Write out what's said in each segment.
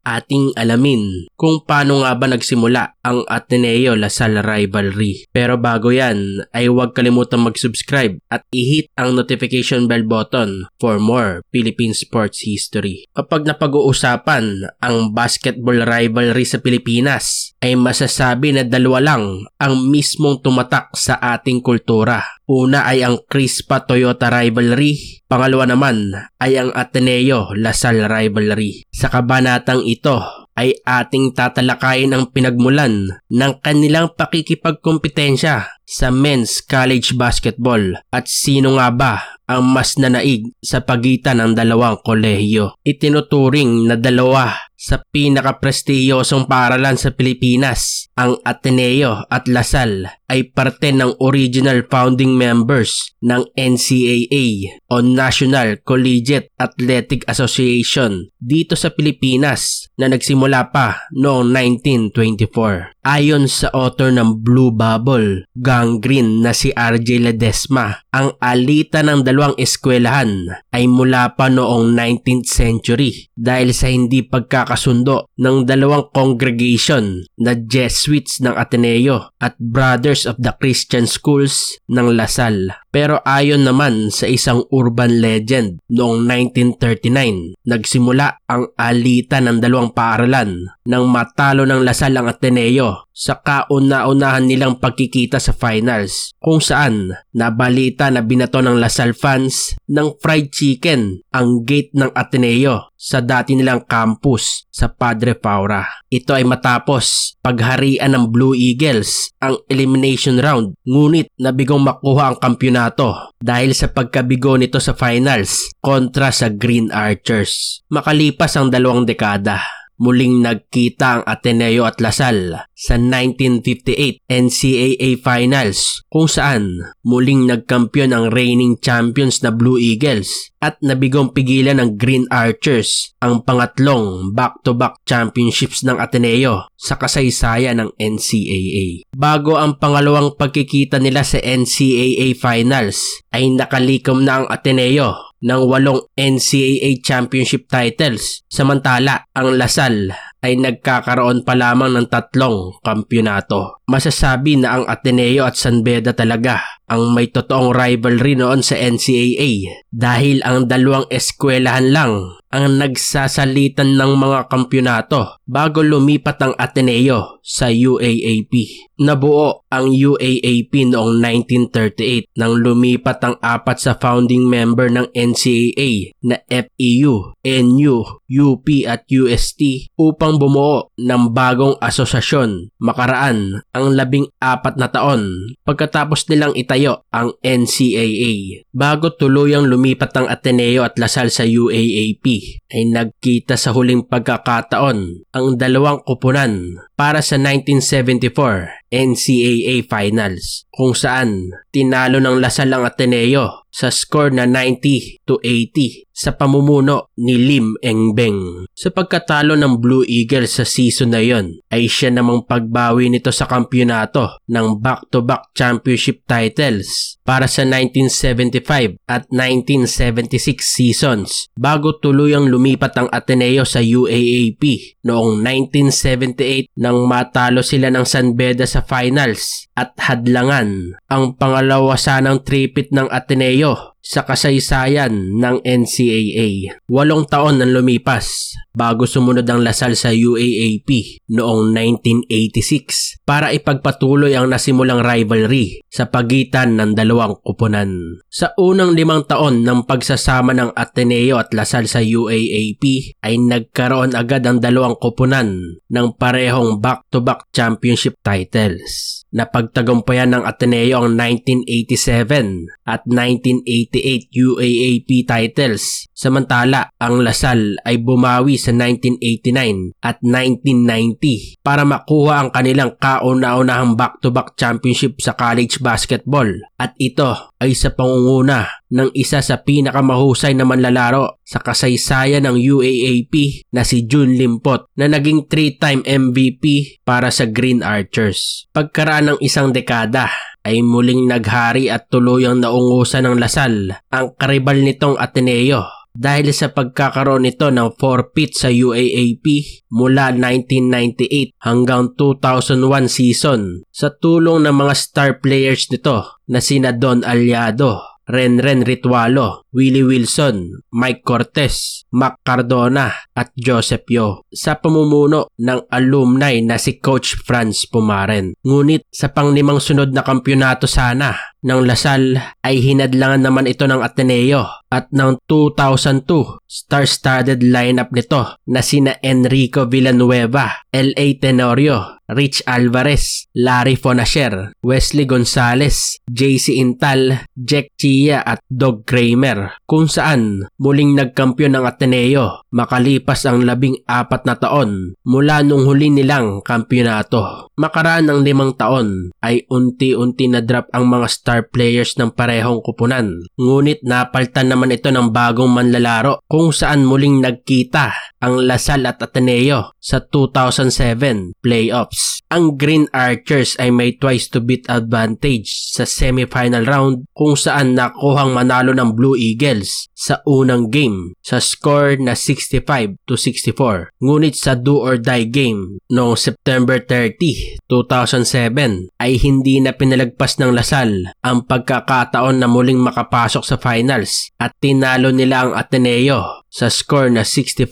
ating alamin kung paano nga ba nagsimula ang Ateneo-Lasal rivalry. Pero bago yan ay huwag kalimutang mag-subscribe at i-hit ang notification bell button for more Philippine sports history. Kapag napag-uusapan ang basketball rivalry sa Pilipinas ay masasabi na dalawa lang ang mismong tumatak sa ating kultura. Una ay ang Crispa-Toyota rivalry, pangalawa naman ay ang Ateneo-Lasal rivalry. Sa kabanatang ito ay ating tatalakayin ang pinagmulan ng kanilang pakikipagkompetensya sa men's college basketball at sino nga ba ang mas nanaig sa pagitan ng dalawang kolehiyo. Itinuturing na dalawa sa pinakaprestiyosong paaralan sa Pilipinas, ang Ateneo at Lasal ay parte ng original founding members ng NCAA o National Collegiate Athletic Association dito sa Pilipinas na nagsimula pa noong 1924. Ayon sa author ng Blue Bubble, Gangrene na si RJ Ledesma, ang alitan ng dalawang eskwelahan ay mula pa noong 19th century dahil sa hindi pagkakasundo ng dalawang congregation na Jesuits ng Ateneo at Brothers of the Christian Schools ng Lasal. Pero ayon naman sa isang urban legend, noong 1939, nagsimula ang alitan ng dalawang paaralan nang matalo ng Lasal ang Ateneo sa kauna-unahan nilang pagkikita sa finals, kung saan nabalita na binato ng Lasal fans ng fried chicken ang gate ng Ateneo sa dati nilang campus sa Padre Faura. Ito ay matapos pagharian ng Blue Eagles ang elimination round, ngunit nabigong makuha ang kampyonato dahil sa pagkabigo nito sa finals kontra sa Green Archers. Makalipas ang 2 dekada, muling nagkita ang Ateneo at Lasal sa 1958 NCAA Finals, kung saan muling nagkampiyon ang reigning champions na Blue Eagles at nabigong pigilan ng Green Archers ang pangatlong back-to-back championships ng Ateneo sa kasaysayan ng NCAA. Bago ang pangalawang pagkikita nila sa NCAA Finals ay nakalikom na ang Ateneo ng 8 NCAA championship titles, samantala ang Lasal ay nagkakaroon pa lamang ng 3 kampyonato. Masasabi na ang Ateneo at San Beda talaga ang may totoong rivalry noon sa NCAA dahil ang dalawang eskwelahan lang ang nagsasalitan ng mga kampyonato bago lumipat ang Ateneo sa UAAP. Nabuo ang UAAP noong 1938 nang lumipat ang 4 sa founding member ng NCAA na FEU, NU, UP at UST upang bumuo ng bagong asosasyon makaraan ang 14 na taon pagkatapos nilang itayo ang NCAA. Bago tuluyang lumipat ang Ateneo at Lasal sa UAAP ay nagkita sa huling pagkakataon ang dalawang kupunan para sa 1974 NCAA Finals, kung saan tinalo ng Lasal ang Ateneo sa score na 90-80 sa pamumuno ni Lim Engbeng. Sa pagkatalo ng Blue Eagles sa season na yon ay siya namang pagbawi nito sa kampyonato ng back-to-back championship titles para sa 1975 at 1976 seasons bago tuluyang lumipat ang Ateneo sa UAAP noong 1978 nang matalo sila ng San Beda sa finals at hadlangan ang pangalawa sanang tripit ng Ateneo sa kasaysayan ng NCAA. 8 taon ang lumipas bago sumunod ang Lasal sa UAAP noong 1986 para ipagpatuloy ang nasimulang rivalry sa pagitan ng dalawang kupunan. Sa unang 5 taon ng pagsasama ng Ateneo at Lasal sa UAAP ay nagkaroon agad ang dalawang kupunan ng parehong back-to-back championship titles. Napagtagumpayan ng Ateneo ang 1987 at 1988 UAAP titles, samantala ang Lasal ay bumawi sa 1989 at 1990 para makuha ang kanilang kauna-unahang back-to-back championship sa college basketball, at ito ay sa pangunguna ng isa sa pinakamahusay na manlalaro sa kasaysayan ng UAAP na si Jun Limpot na naging 3-time MVP para sa Green Archers. Pagkaraan ng isang dekada ay muling naghari at tuluyang naungusan ng Lasal ang karibal nitong Ateneo dahil sa pagkakaroon nito ng forfeit sa UAAP mula 1998 hanggang 2001 season sa tulong ng mga star players nito na sina Don Aliado, Renren Ritualo, Willie Wilson, Mike Cortez, Mac Cardona at Joseph Yo sa pamumuno ng alumni na si Coach Franz Pumaren. Ngunit sa panglimang sunod na kampyonato sana ng Lasal ay hinadlangan naman ito ng Ateneo at ng 2002 star-studded lineup nito na sina Enrico Villanueva, L.A. Tenorio, Rich Alvarez, Larry Fonacier, Wesley Gonzalez, JC Intal, Jack Chia at Dog Kramer, kung saan muling nagkampiyon ng Ateneo makalipas ang 14 na taon mula nung huli nilang kampyonato. Makaraan ng 5 taon ay unti-unti na drop ang mga star players ng parehong kupunan, ngunit napaltan naman ito ng bagong manlalaro kung saan muling nagkita ang Lasal at Ateneo sa 2007 playoffs. Ang Green Archers ay may twice to beat advantage sa semifinal round kung saan nakuhang manalo ng Blue Eagles sa unang game sa score na 65-64. Ngunit sa do or die game noong September 30, 2007 ay hindi na pinalagpas ng Lasal ang pagkakataon na muling makapasok sa finals at tinalo nila ang Ateneo sa score na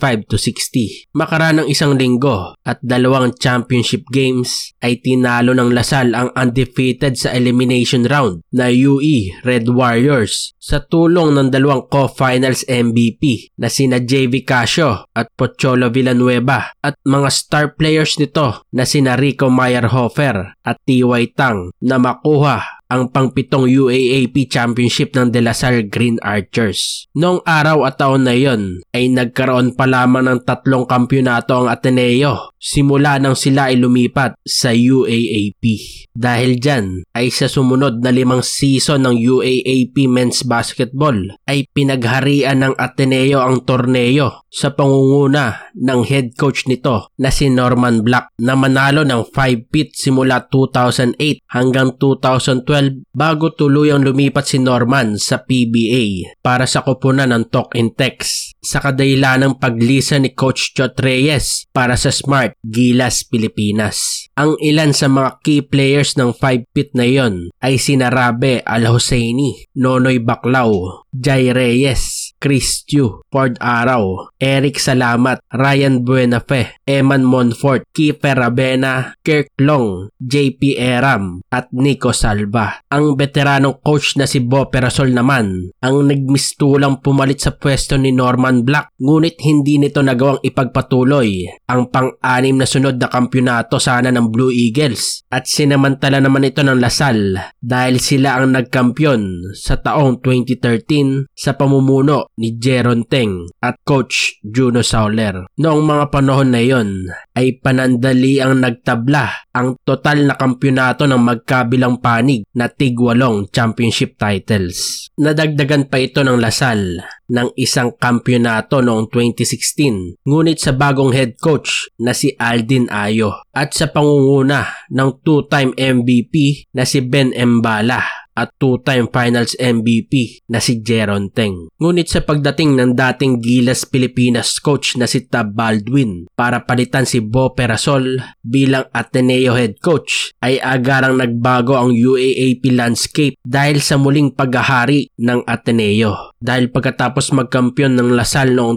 65-60. Makaraan ng isang linggo at 2 championship games ay tinalo ng Lasal ang undefeated sa elimination round na UE Red Warriors sa tulong ng 2 co-finals MVP na sina JV Casio at Pocholo Villanueva at mga star players nito na sina Rico Meyerhofer at TY Tang na makuha ang pang-7 UAAP Championship ng De La Salle Green Archers. Noong araw at taon na iyon ay nagkaroon pa lamang ng 3 kampyonato ang Ateneo simula nang sila ay lumipat sa UAAP. Dahil dyan ay sa sumunod na 5 season ng UAAP Men's Basketball ay pinagharian ng Ateneo ang torneo sa pangunguna ng head coach nito na si Norman Black na manalo ng 5-peat simula 2008 hanggang 2012 bago tuluyang lumipat si Norman sa PBA para sa kupunan ng Talk in Text sa kadahilan ng paglisa ni Coach Chot Reyes para sa Smart Gilas Pilipinas. Ang ilan sa mga key players ng 5-peat na iyon ay sina Rabe Al-Husseini, Nonoy Baclao, Jai Reyes, Chris Chu, Ford Araw, Eric Salamat, Ryan Buenafe, Eman Monfort, Kiefer Rabena, Kirk Long, JP Eram at Nico Salva. Ang veteranong coach na si Bo Perasol naman ang nagmistulang pumalit sa pwesto ni Norman Black, ngunit hindi nito nagawang ipagpatuloy ang pang-6 na sunod na kampyonato sana ng Blue Eagles at sinamantala naman ito ng Lasal dahil sila ang nagkampyon sa taong 2013 sa pamumuno ni Jeron Teng at Coach Juno Sauler. Noong mga panahon na iyon ay panandali ang nagtabla ang total na kampyonato ng magkabilang panig na tig-8 championship titles. Nadagdagan pa ito ng Lasal ng isang kampyonato noong 2016, ngunit sa bagong head coach na si Aldin Ayo at sa pangunguna ng 2-time MVP na si Ben Embala at 2-time finals MVP na si Jeron Teng. Ngunit sa pagdating ng dating Gilas Pilipinas coach na si Tab Baldwin para palitan si Bo Perasol bilang Ateneo head coach ay agarang nagbago ang UAAP landscape dahil sa muling paghahari ng Ateneo. Dahil pagkatapos magkampiyon ng Lasal noong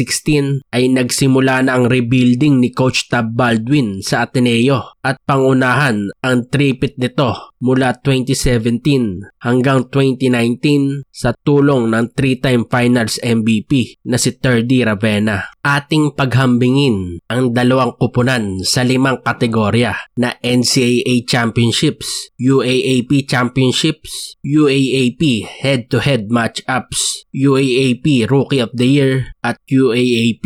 2016 ay nagsimula na ang rebuilding ni Coach Tab Baldwin sa Ateneo at pangunahan ang 3-peat nito mula 2017 hanggang 2019 sa tulong ng 3-time finals MVP na si Terdy Ravena. Ating paghambingin ang 2 kupunan sa 5 kategorya na NCAA Championships, UAAP Championships, UAAP Head-to-Head Matchups, UAAP Rookie of the Year at UAAP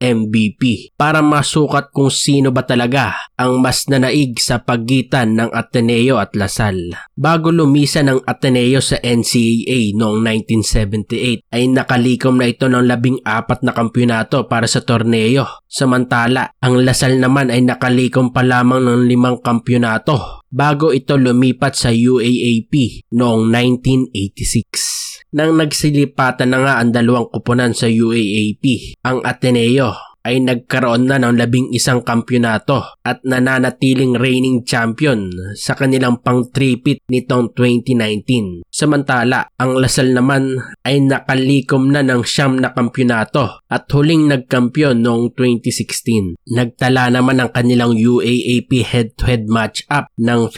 MVP para masukat kung sino ba talaga ang mas nanaig sa pagitan ng Ateneo at Lasal. Bago lumisan ng Ateneo sa NCAA noong 1978 ay nakalikom na ito ng 14 na kampyonato para sa torneo. Samantala, ang Lasal naman ay nakalikom pa lamang ng 5 kampyonato bago ito lumipat sa UAAP noong 1986. nang nagsilipatan na nga ang dalawang kuponan sa UAAP. Ang Ateneo ay nagkaroon na ng 11 kampyonato at nananatiling reigning champion sa kanilang pang-tripit nitong 2019. Samantala, ang Lasal naman ay nakalikom na ng 9 na kampyonato at huling nagkampyon noong 2016. Nagtala naman ang kanilang UAAP head-to-head match-up ng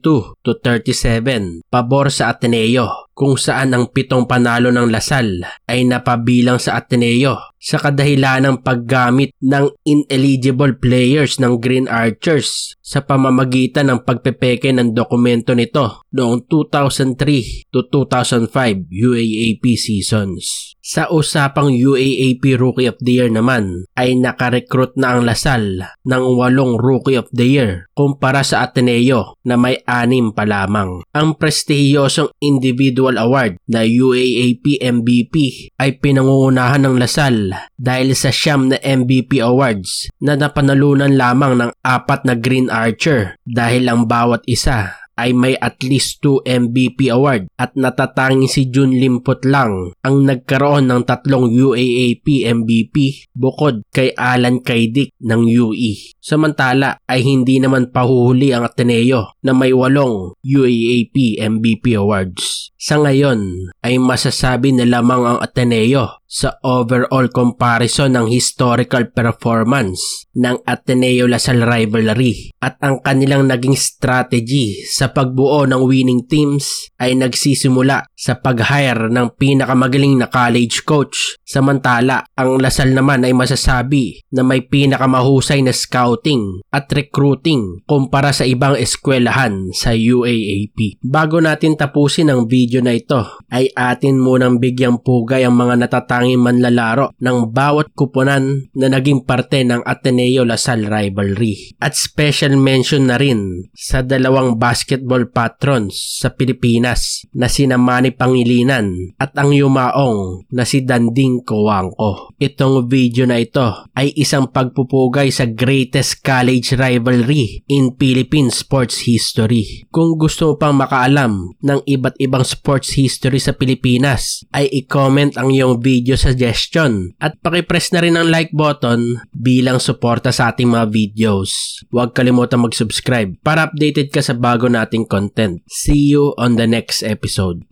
52-37 pabor sa Ateneo, kung saan ang 7 panalo ng Lasal ay napabilang sa Ateneo sa kadahilan ng paggamit ng ineligible players ng Green Archers sa pamamagitan ng pagpepeke ng dokumento nito noong 2003 to 2005 UAAP seasons. Sa usapang UAAP Rookie of the Year naman ay nakarecruit na ang Lasal ng 8 Rookie of the Year kumpara sa Ateneo na may 6 pa lamang. Ang prestihiyosong individual award na UAAP MVP ay pinangungunahan ng Lasal dahil sa 9 na MVP awards na napanalunan lamang ng 4 na Green Archer dahil ang bawat isa ay may at least 2 MVP award at natatanging si Jun Limpot lang ang nagkaroon ng 3 UAAP MVP bukod kay Alan Kaidik ng UE. Samantala ay hindi naman pahuhuli ang Ateneo na may 8 UAAP MVP awards. Sa ngayon ay masasabi na lamang ang Ateneo sa overall comparison ng historical performance ng Ateneo-Lasal rivalry at ang kanilang naging strategy sa pagbuo ng winning teams ay nagsisimula sa pag-hire ng pinakamagaling na college coach. Samantala, ang Lasal naman ay masasabi na may pinakamahusay na scouting at recruiting kumpara sa ibang eskwelahan sa UAAP. Bago natin tapusin ang video na ito, ay atin munang bigyang pugay ang mga natatanging manlalaro ng bawat kuponan na naging parte ng Ateneo-Lasal rivalry. At special mention na rin sa 2 basketball patrons sa Pilipinas na sina Manny Pangilinan at ang yumaong na si Danding Coangco. Itong video na ito ay isang pagpupugay sa greatest college rivalry in Philippine sports history. Kung gusto mo pang makaalam ng iba't ibang sports history sa Pilipinas, ay i-comment ang iyong video suggestion at pakipress na rin ang like button bilang suporta sa ating mga videos. Huwag kalimutan mag-subscribe para updated ka sa bago nating content. See you on the next episode.